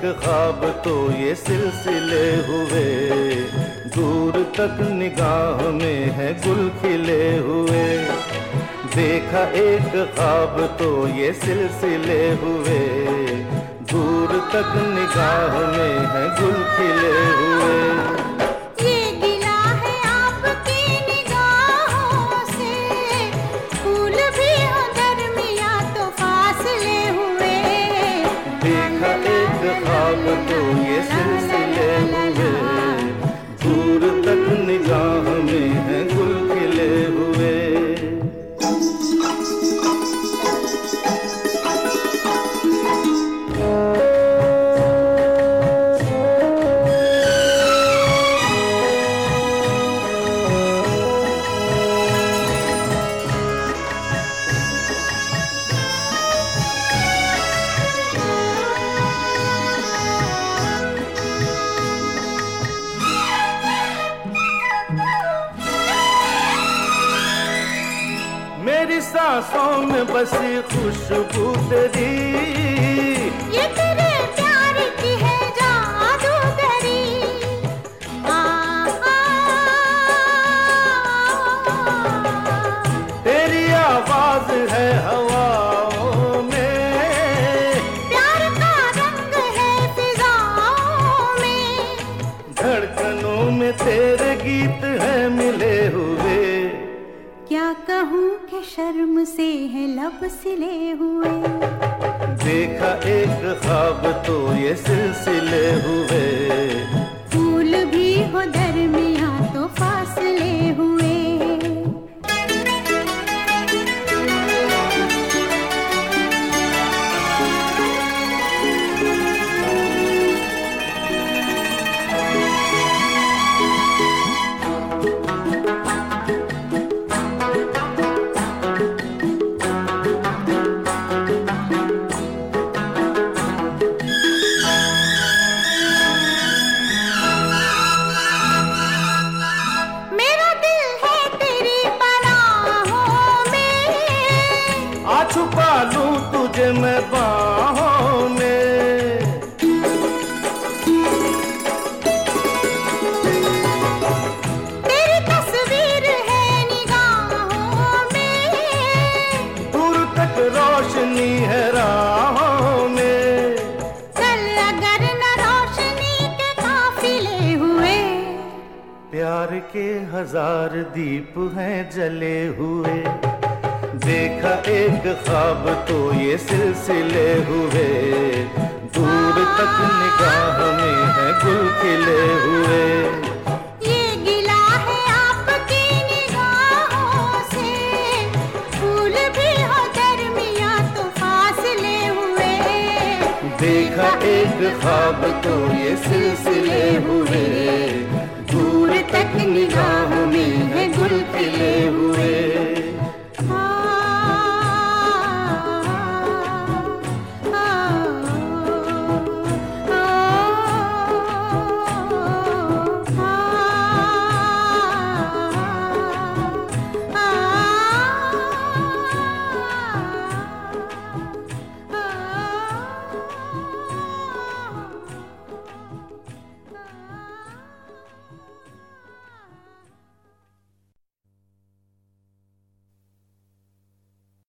एक ख्वाब तो ये सिलसिले हुए, दूर तक निगाह में है गुल खिले हुए। देखा एक ख्वाब तो ये सिलसिले हुए, दूर तक निगाह में है गुल खिले हुए। ये गिला है आपकी निगाहों से, फूल भी हो दरमिया तो फासले हुए। देखा एक ख्वाब तो ये सिलसिले हुए, दूर तक निगाह में है गुल खिले हुए। मेरी सांसों में बसी खुशबू तेरी, ये तेरे प्यार की है जादूगरी। तेरी आवाज है हवाओं में, प्यार का रंग है फिजाओं में। धड़कनों में तेरे गीत है मिले हुए। क्या कहूँ कि शर्म से है लब सिले हुए। देखा एक ख्वाब तो ये सिलसिले हुए, फूल भी हो दरमिया तो फासले हुए। छुपा लूं तुझे मैं बाहों में, तेरी तस्वीर है निगाहों में। दूर तक रोशनी है राहों में। चल अगर न रोशनी के काफिले हुए। प्यार के 1000 दीप हैं जले हुए। देखा एक ख्वाब तो ये सिलसिले हुए, दूर तक निगाह में है गुल खिले हुए। ये गिला है आपकी निगाहों से, फूल भी हो दरमिया तो फासले हुए। देखा एक ख्वाब तो ये सिलसिले हुए, दूर तक निगाह में है गुल खिले हुए।